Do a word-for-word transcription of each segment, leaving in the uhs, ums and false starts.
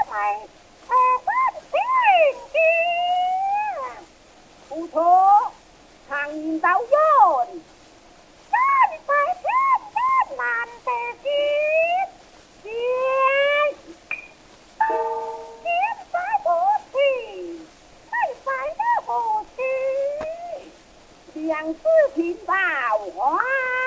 phải thơ phát thiên kia phụ thô thằng tao dồn chân phải thiên thiên làm tề kiếp kiếp kiếp phải bố thì phải phải nó bố thì điện sư thịt vào hóa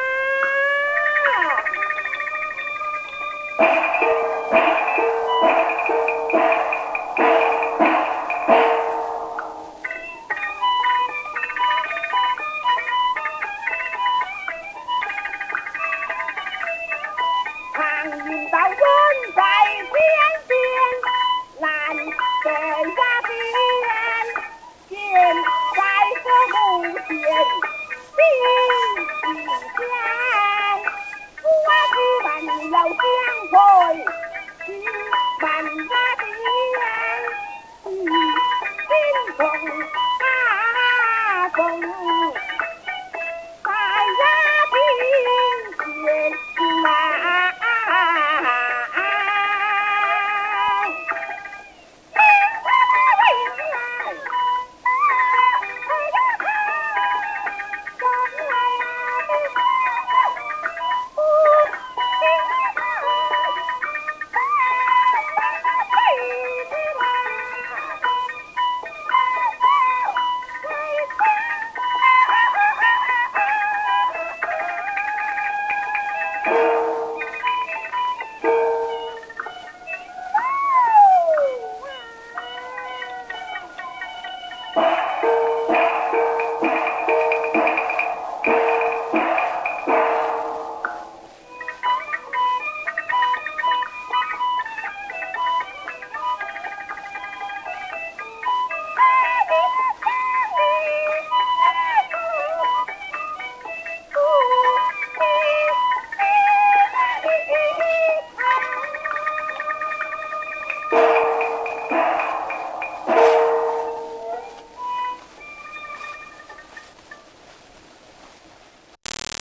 tao vốn chạy phiên phiên làn kề ra biên kiên chạy cơ mù tiền phiên chỉ gian qua khi bạn đầu tiên